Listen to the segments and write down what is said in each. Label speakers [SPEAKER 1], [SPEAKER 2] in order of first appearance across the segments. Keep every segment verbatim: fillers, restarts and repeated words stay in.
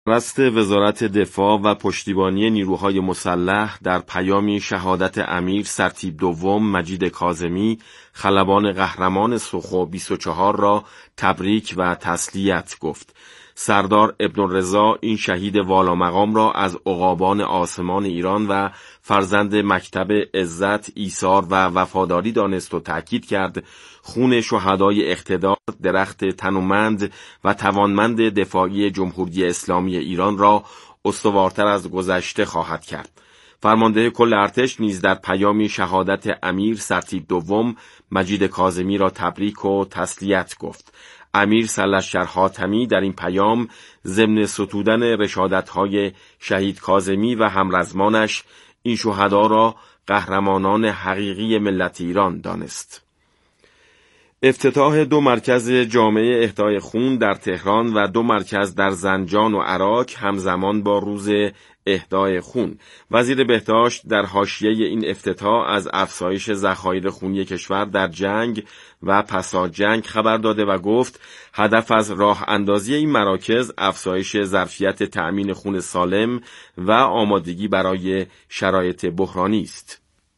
[SPEAKER 1] رست وزارت دفاع و پشتیبانی نیروهای مسلح در پیامی شهادت امیر سرتیپ دوم مجید کاظمی خلبان قهرمان سخو بیست و چهار را تبریک و تسلیت گفت. سردار ابن رضا این شهید والا مقام را از عقابان آسمان ایران و فرزند مکتب عزت، ایثار و وفاداری دانست و تأکید کرد خون شهدای اقتدار درخت تنومند و توانمند دفاعی جمهوری اسلامی ایران را استوارتر از گذشته خواهد کرد. فرمانده کل ارتش نیز در پیامی شهادت امیر سرتیپ دوم مجید کاظمی را تبریک و تسلیت گفت. امیر سرلشکر حاتمی در این پیام ضمن ستودن رشادت‌های شهید کاظمی و همرزمانش این شهدا را قهرمانان حقیقی ملت ایران دانست. افتتاح دو مرکز جامعه اهدای خون در تهران و دو مرکز در زنجان و عراق همزمان با روز اهدای خون. وزیر بهداشت در حاشیه این افتتاح از افزایش ذخایر خونی کشور در جنگ و پس از جنگ خبر داده و گفت هدف از راه اندازی این مراکز افزایش ظرفیت تأمین خون سالم و آمادگی برای شرایط بحرانی است.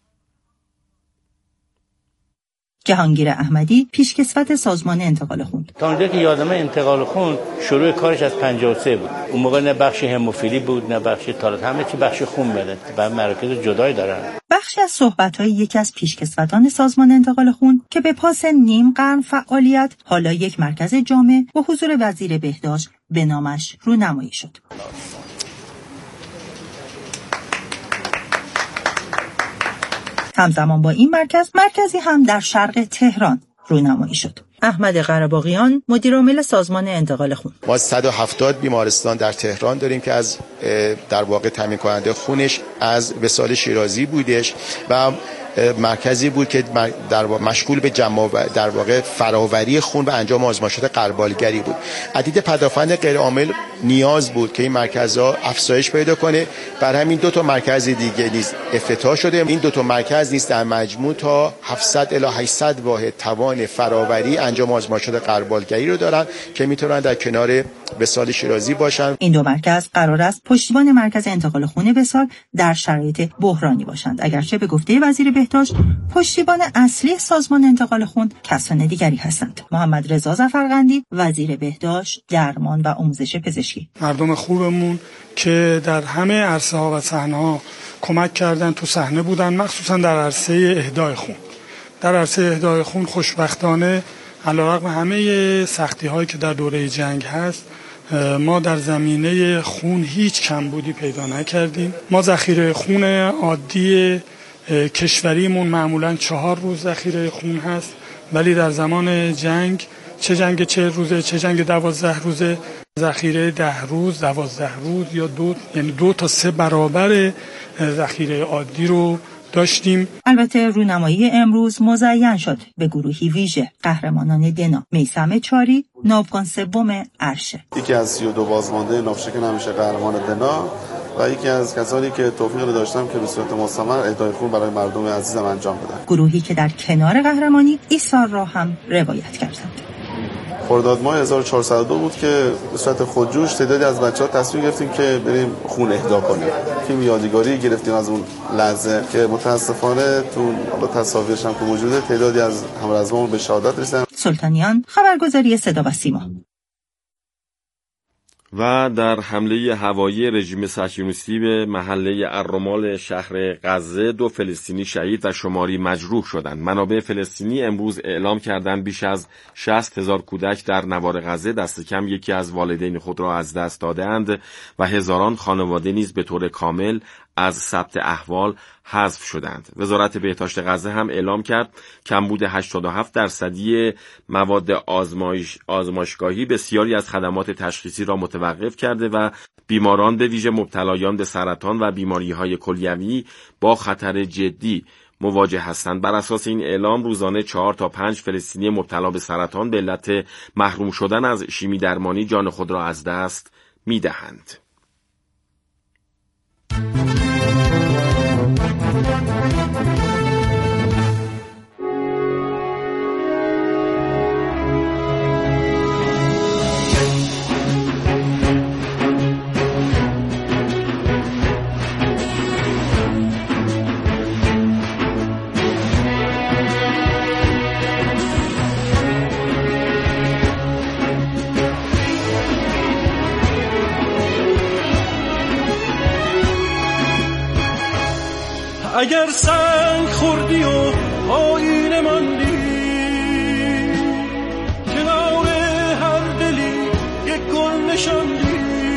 [SPEAKER 2] جهانگیر احمدی پیشکسوت سازمان انتقال خون:
[SPEAKER 3] تا اونجا که یادمه انتقال خون شروع کارش از پنجاه و سه بود. اون موقع نه بخش هموفیلی بود نه بخش تالت، همه چی بخش خون بده و مراکز جدایی دارن.
[SPEAKER 2] بخشی از صحبت‌های یکی از پیشکسوتان سازمان انتقال خون که به پاس نیم قرن فعالیت حالا یک مرکز جامع با حضور وزیر بهداشت به نامش رونمایی شد. همزمان با این مرکز مرکزی هم در شرق تهران رونمایی شد. احمد قره‌باغیان مدیر عامل سازمان انتقال خون:
[SPEAKER 4] ما صد و هفتاد بیمارستان در تهران داریم که از در واقع تامین کننده خونش از وصال شیرازی بودش و مرکزی بود که در واقع مشغول به جمع در واقع فراوری خون و انجام آزمایشات غربالگری بود. عدید پدافند غیر عامل نیاز بود که این مرکزها افزایش پیدا کنه. بر همین دو تا مرکز دیگه نیز افتتاح شده. این دو تا مرکز نیز در مجموع تا هفتصد الی هشتصد واحد توان فراوری انجام آزمایشات غربالگری رو دارن که میتونن در کنار وصال شیرازی باشن.
[SPEAKER 2] این دو مرکز قرار است پشتیبان مرکز انتقال خون وصال در شرایط بحرانی باشند، اگرچه به گفته وزیر بهداشت پشتیبان اصلی سازمان انتقال خون کسان دیگری هستند. محمد رضا ظفرقندی وزیر بهداشت، درمان و آموزش پزشکی:
[SPEAKER 5] مردم خوبمون که در همه عرصه ها و صحنه ها کمک کردن، تو صحنه بودن، مخصوصا در عرصه اهدای خون. در عرصه اهدای خون خوشبختانه علیرغم همه سختی هایی که در دوره جنگ هست ما در زمینه خون هیچ کمبودی پیدا نکردیم. ما ذخیره خون عادی کشوریمون معمولاً چهار روز ذخیره خون هست، ولی در زمان جنگ چه جنگ چه روزه چه جنگ دوازده روزه ذخیره ده روز دوازده روز یا دو یعنی دو تا سه برابر ذخیره عادی رو داشتیم.
[SPEAKER 2] البته رونمایی امروز مزین شد به گروهی ویژه قهرمانان دنا: میثم چاری، ناوگان سوم عرشه،
[SPEAKER 6] یکی از سی و دو بازمانده ناوشکن همیشه قهرمان دنا و یکی از کسانی که توفیق رو داشتم که به صورت مستمر اهدای خون برای مردم عزیزم انجام بدم.
[SPEAKER 2] گروهی که در کنار قهرمانی ایثار را هم روایت کردند.
[SPEAKER 6] خرداد ماه هزار و چهارصد و دو بود که به صورت خودجوش تعدادی از بچه‌ها تصمیم گرفتیم که بریم خون اهدا کنیم. فیلم یادگاری گرفتیم از اون لحظه که متاسفانه تو تصاویرش هم که موجوده تعدادی از همرزمامون به شهادت رسیدن.
[SPEAKER 2] سلطانیان، خبرگزاری صدا و سیما.
[SPEAKER 1] و در حمله هوایی رژیم صهیونیستی به محله الرمال شهر غزه دو فلسطینی شهید و شماری مجروح شدند. منابع فلسطینی امروز اعلام کردند بیش از شصت هزار کودک در نوار غزه دست کم یکی از والدین خود را از دست دادند و هزاران خانواده نیز به طور کامل از ثبت احوال حذف شدند. وزارت بهداشت غزه هم اعلام کرد کمبود هشتاد و هفت درصدی مواد آزمایش آزمایشگاهی بسیاری از خدمات تشخیصی را متوقف کرده و بیماران به ویژه مبتلایان به سرطان و بیماری‌های کلیوی با خطر جدی مواجه هستند. بر اساس این اعلام روزانه چهار تا پنج فلسطینی مبتلا به سرطان به علت محروم شدن از شیمی درمانی جان خود را از دست می‌دهند.
[SPEAKER 7] اگر سنگ خوردی و آینه ماندی، کنار هر دلی یک گل نشاندی،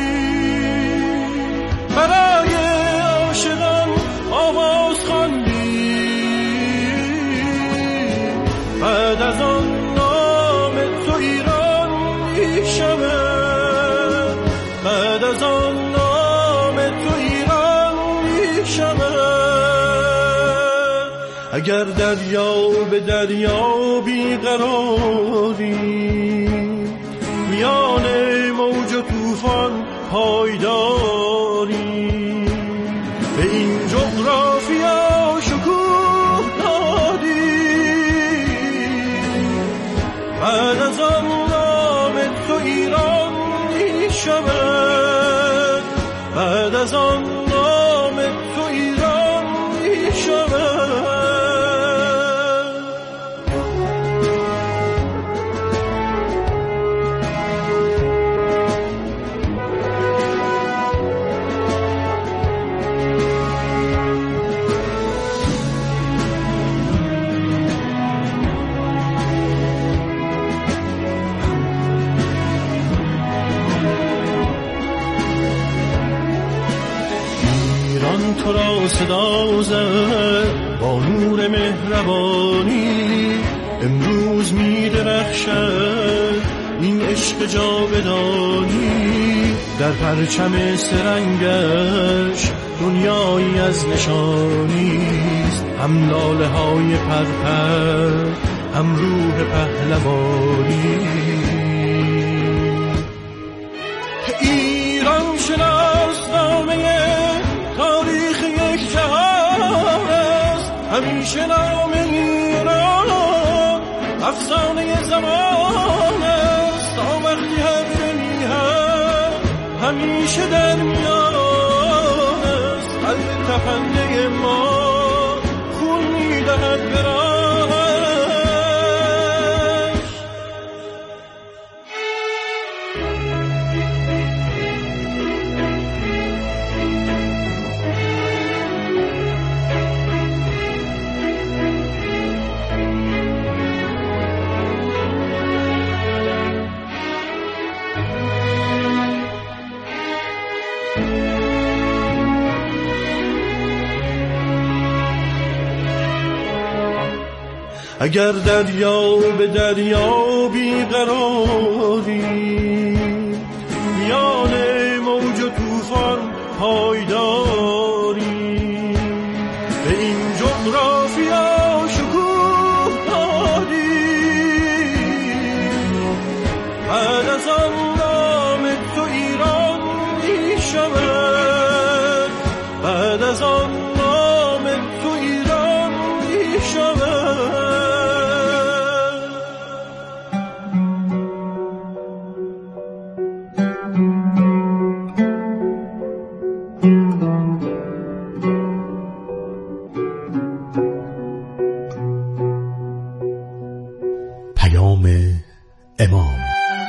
[SPEAKER 7] برای عاشقان آواز خواندی، بعد از آن نام تو ایران میشمه، بعد از آن نام تو ایران میشمه. اگر دریا به دریا بیقراری، میان موج و طوفان پایداری، به این جغرافیا شکوه دادی، بعد از آن نام تو ایران میشود، بعد از آن نام تو ایران میشود. تو را صدا زد با نور مهربانی، امروز می درخشد این عشق جاودانی، در پرچم سرنگش دنیایی از نشانیست، هم لاله های پرپر هم روح پهلوانی. ایران شناسنامه تاریخ یک جهان است، همیشه نام ایران افسانه زمان است، تا وقتی حرف میهن همیشه در میان است، قلب تپنده ما خون میدهد به راهش. اگر دریا به دریا بیقراری، میان موج و طوفان پایداری، به این جغرافیا شکوه دادی، بعد از آن نام تو ایران میشود، بعد از آن نام تو ایران میشود.
[SPEAKER 8] امام.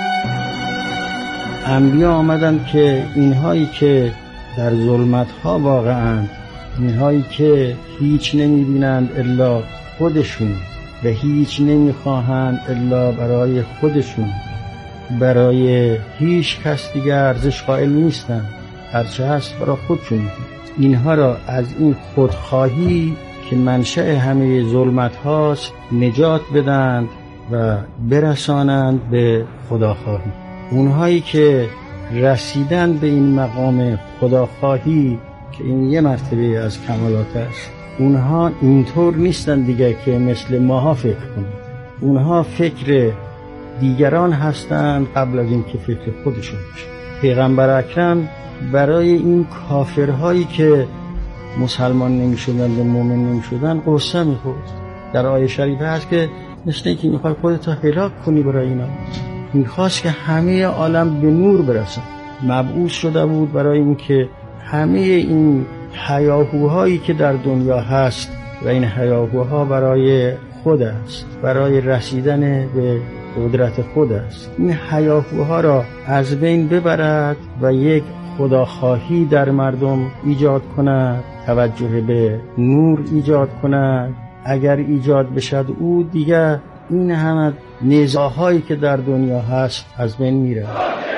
[SPEAKER 8] انبیا آمدند که اینهایی که در ظلمت‌ها واقعاند، اینهایی که هیچ نمی‌بینند الا خودشون و هیچ نمی‌خواهند الا برای خودشون، برای هیچ کس دیگه ارزش قائل نیستند، هرچه هست برای خودشون. اینها را از این خودخواهی که منشأ همه ظلمت هاست نجات بدند و برسانند به خداخواهی. اونهایی که رسیدن به این مقام خداخواهی که این یه مرتبه از کمالات است، اونها اینطور نیستن دیگه که مثل ماها فکر کنند. اونها فکر دیگران هستند قبل از این که فکر خودشون باشه. پیغمبر اکرم برای این کافرهایی که مسلمان نمی شدن و مومن نمی شدن قصه می خورد. در آیه شریفه هست که مثل اینکه میخوای خودتو هلاک کنی برای اینا. میخواست که همه عالم به نور برسن. مبعوث شده بود برای اینکه همه این هیاهوهایی که در دنیا هست و این هیاهوها برای خود است، برای رسیدن به قدرت خود است، این هیاهوها را از بین ببرد و یک خداخواهی در مردم ایجاد کند، توجه به نور ایجاد کند. اگر ایجاد بشد او دیگر این همه نزاع‌هایی که در دنیا هست از بین میره.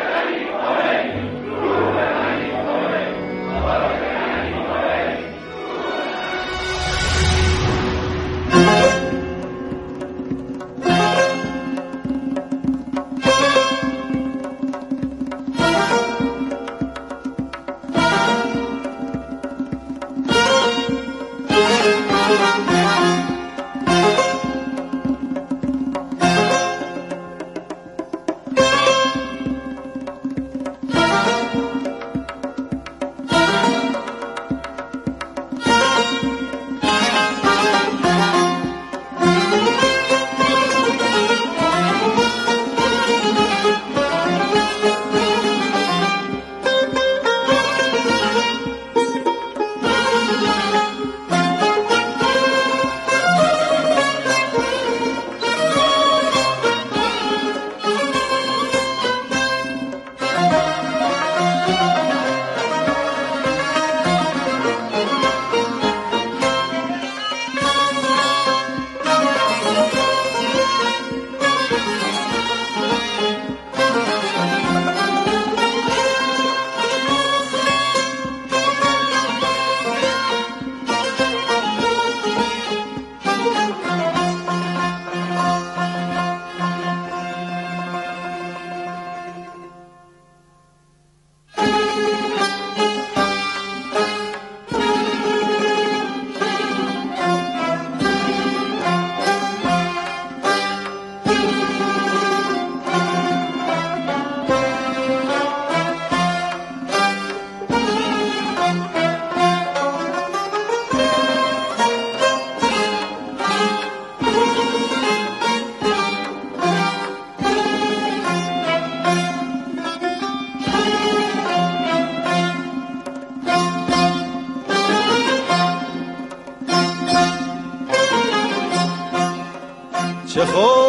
[SPEAKER 7] چه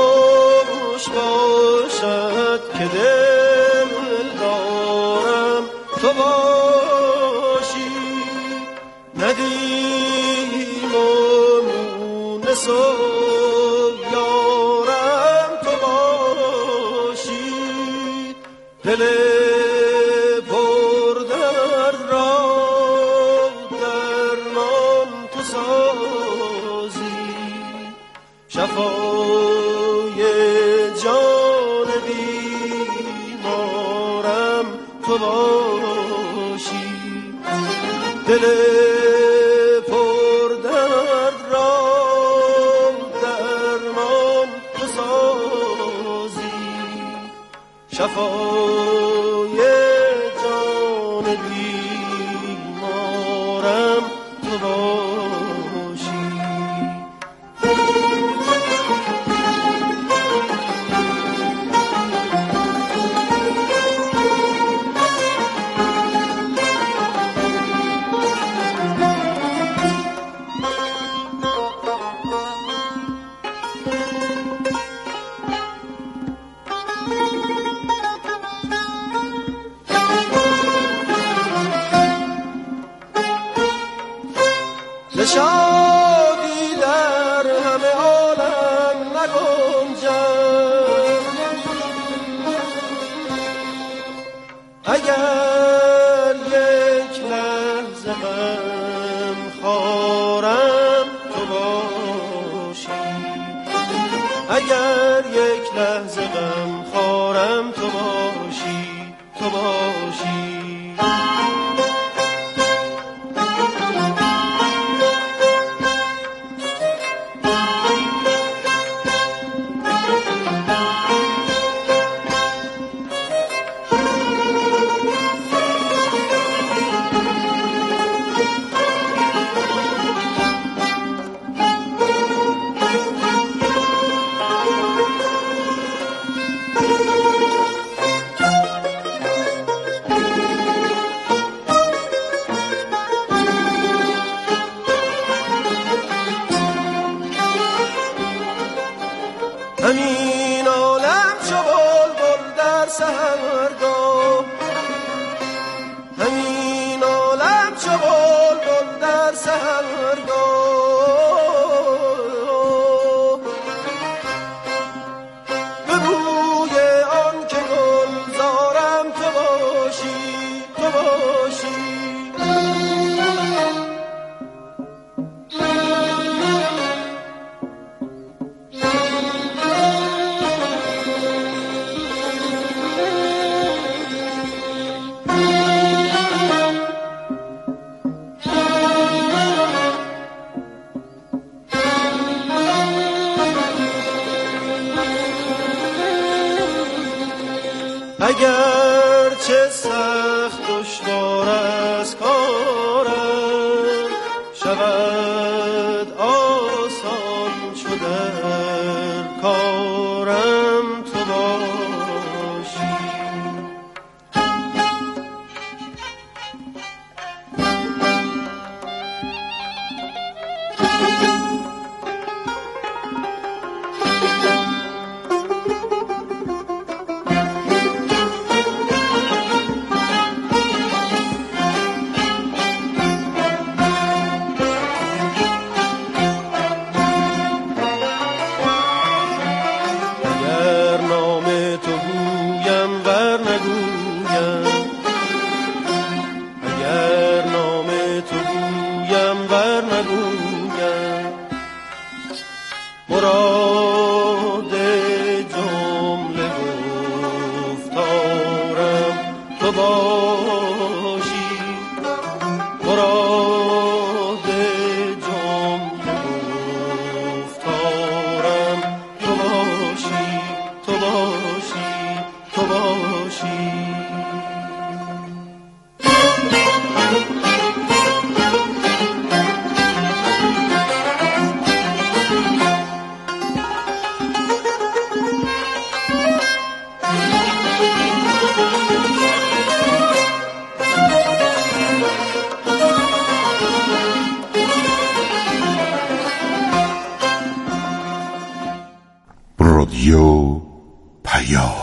[SPEAKER 7] خوش باشد که دل دارم تو باشی، ندیم و مونس و یارم تو باشی، دل پر درد را درمان تو سازی، شفا تو باشی، دل پر درد را درمان تو سازی، شفای جان بیمارم تو باشی. شادی در همه عالم نگنجد، اگر یک لحظه غم خوارم تو باشی، اگر یک لحظه غم خوارم تو باشی، تو باشی. اگر چه سخت دشوار از کارم شود آسان شده کارم تو باشی. مراد جمله گفتارم تو باشی، مراد جمله گفتارم تو باشی، تو باشی، تو باشی.
[SPEAKER 9] رادیو پیام.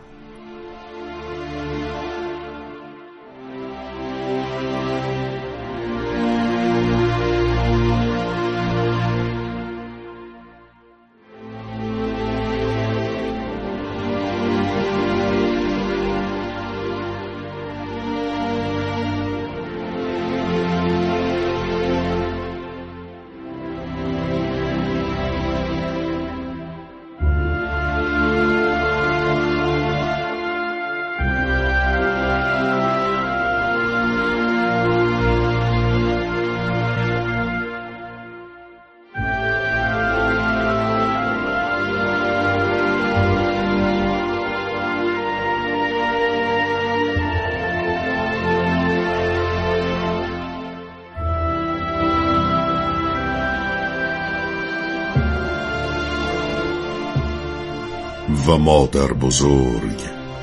[SPEAKER 9] و مادر بزرگ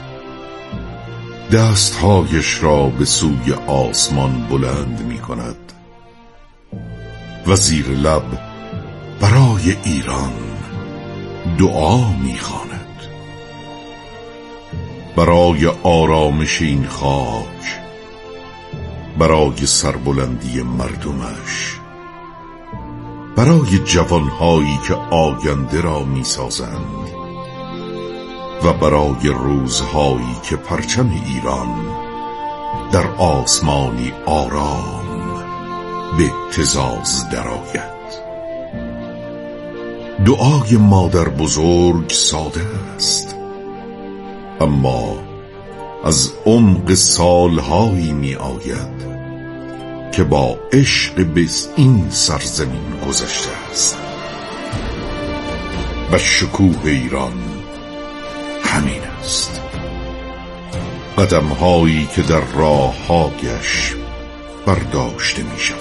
[SPEAKER 9] دستهایش را به سوی آسمان بلند می کند و زیر لب برای ایران دعا می خواند، برای آرامش این خاک، برای سربلندی مردمش، برای جوانهایی که آینده را می سازند و برای روزهایی که پرچم ایران در آسمانی آرام به اهتزاز درآید. دعای مادر بزرگ ساده است، اما از عمق سالهایی می آید که با عشق به این سرزمین گذشته است و شکوه ایران همین است. قدم هایی که در راه هایش برداشته می شود،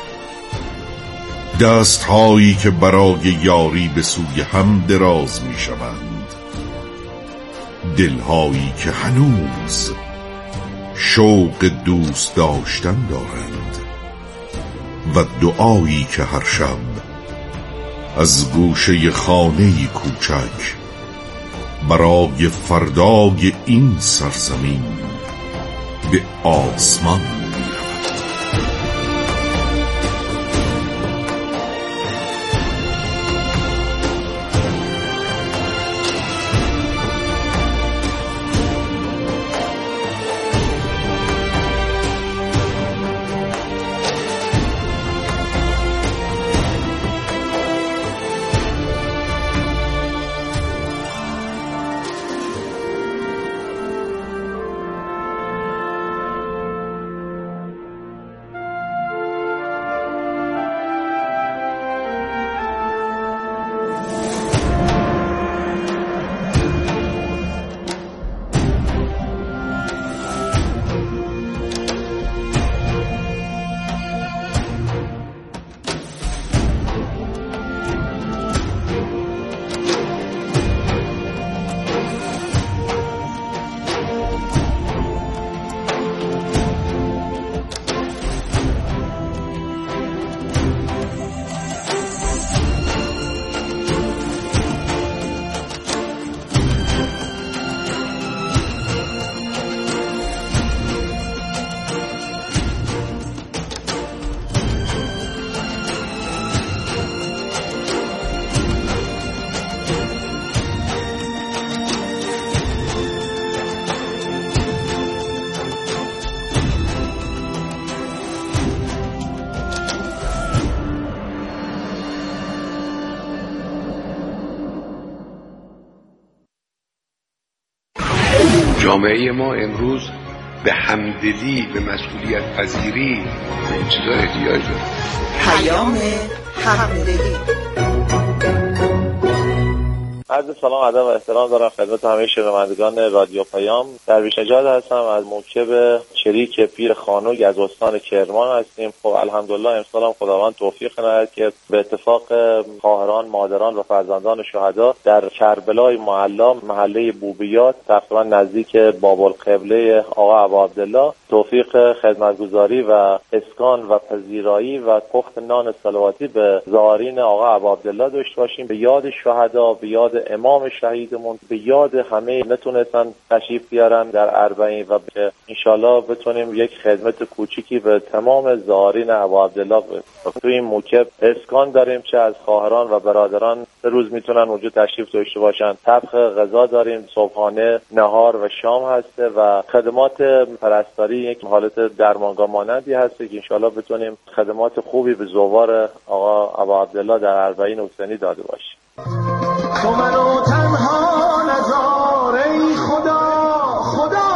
[SPEAKER 9] دست هایی که برای یاری به سوی هم دراز می شوند، دل هایی که هنوز شوق دوست داشتن دارند و دعایی که هر شب از گوشه خانه کوچک برای فردای این سرزمین به آسمان می رود.
[SPEAKER 10] جامعه ما امروز به همدلی، به مسئولیت پذیری، به این چیزا احتیاج داره.
[SPEAKER 11] پیام همدلی.
[SPEAKER 12] عرض سلام، ادب و احترام دارم خدمت همه شنوندگان رادیو پیام. درویش نژاد هستم از موکب شریک پیر خانوگ از استان کرمان هستیم. خب الحمدلله امسال هم خداوند توفیق نداد که به اتفاق خواهران، مادران و فرزندان شهدا در کربلای معلا محله بوبیات تقریبا نزدیک بابالقبله آقا ابا عبدالله توفیق خدمتگزاری و اسکان و پذیرایی و پخت نان صلواتی به زائرین آقا ابا عبدالله داشته باشیم، به یاد شهدا، به یاد امام شهیدمون، به یاد همه نتونستن تشریف بیارن در اربعین و که انشالله بتونیم یک خدمت کوچیکی به تمام زائرین ابا عبدالله تو این موکب اسکان داریم، چه از خواهران و برادران سه روز میتونن اونجا تشریف داشته باشن. طبخ غذا داریم، صبحانه، نهار و شام هسته و خدمات پرستاری یک حالت درمانگاه مانندی هست که انشالله بتونیم خدمات خوبی به زوار آقا ابا عبدالله در اربعین حسینی داده باشیم.
[SPEAKER 7] تو منو تنها نذار ای خدا خدا.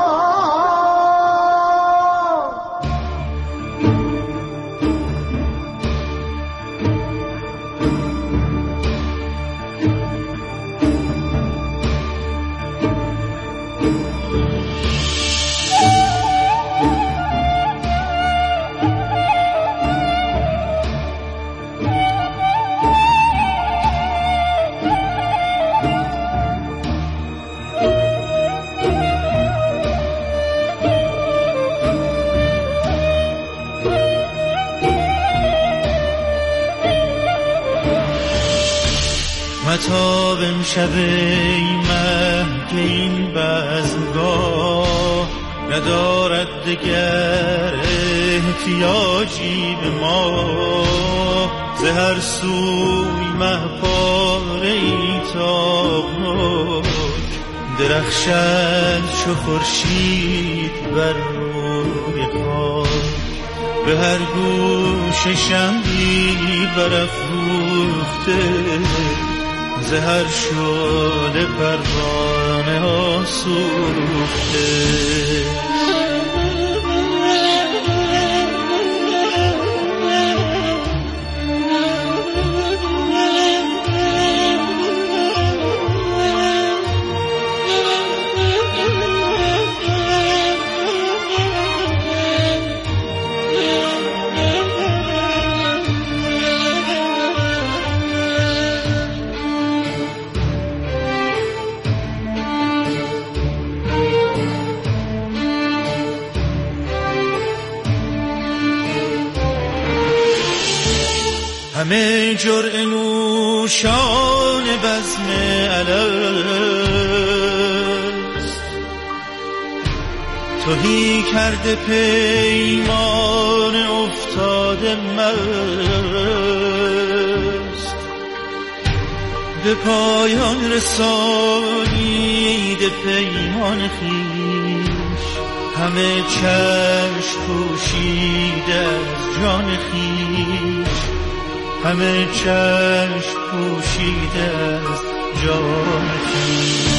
[SPEAKER 13] متاب امشب ای مه که این بزمگاه ندارد دگر احتیاجی به ما، ز هر سوی مه پاره ای تابناک درخشد چو خورشید بر روی خاک، به هر گوش شمعی برافروخته ز هر شعله پروانه ها سوخته. همه جرعه نوشان بزم الست، تهی کرده پیمان افتاده مست، به پایان رسانیده پیمان خویش، همه چشم پوشیده از جان خویش، همه چشم پوشیده از جان خویش.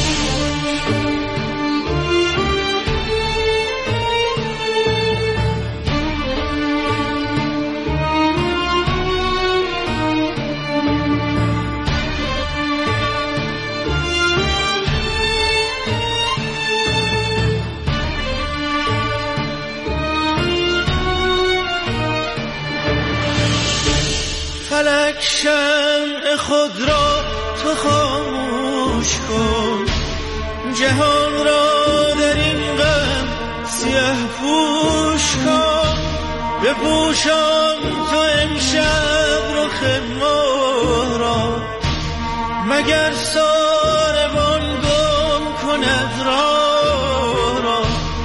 [SPEAKER 13] فلک شمع خود را تو خاموش کن، جهان را در این غم سیه پوش کن، بپوشان تو امشب رخ ماه را، مگر ساربان گم کند راه را،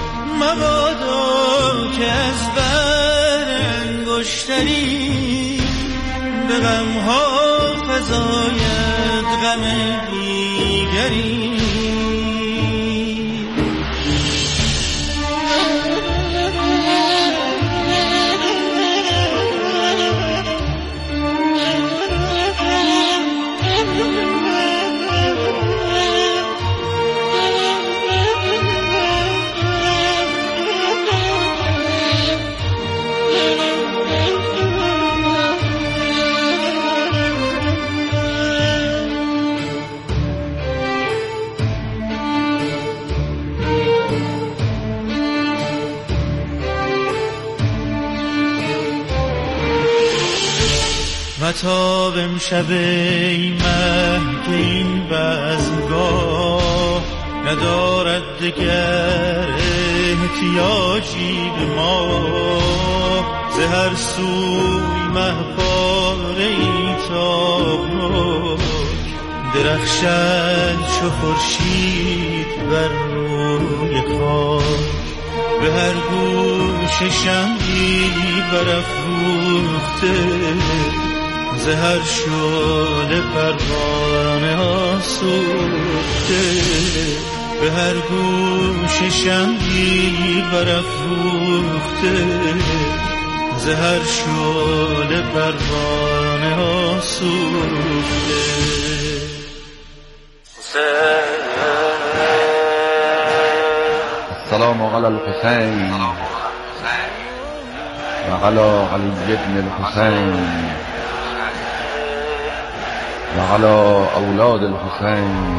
[SPEAKER 13] مبادا که از بر انگشتری به غمها فزاید غم دیگری. متاب امشب ای مه که این بزمگاه ندارد دگر احتیاجی به ما، ز هر سوی مه پاره ای تابناک درخشد چو خورشید بر روی خاک، به هر گوش شمعی برافروخته ز هر شعله پروانه ها سوخته، به هر گوش شمعی برافروخته ز هر شعله پروانه ها سوخته.
[SPEAKER 14] السلام علی الحسین و علی علی ابن الحسین و علی اولاد الحسین.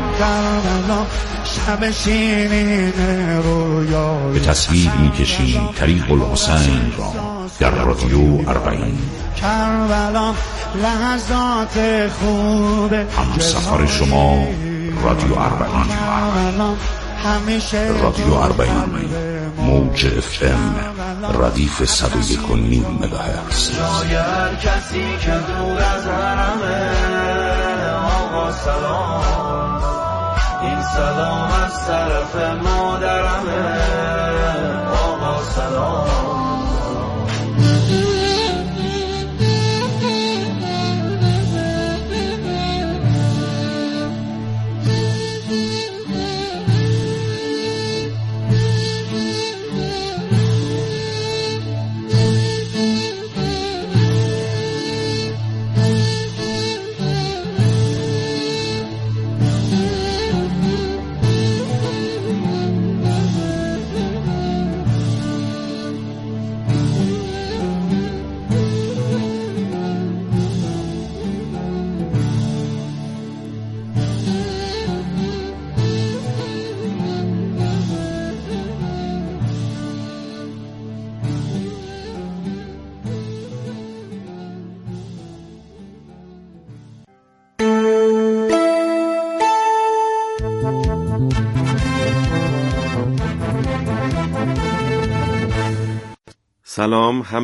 [SPEAKER 9] به تصویر می‌کشیم طریق الحسین را در رادیو اربعین. هم سفر شما رادیو اربعین. رادیو اربعین موج اف ام ردیف صد و یک و نیم مگاهرتز.
[SPEAKER 7] هر کسی که دور از حرمه آقا سلام، این سلام از طرف مادرمه آقا سلام.
[SPEAKER 1] سلام. هم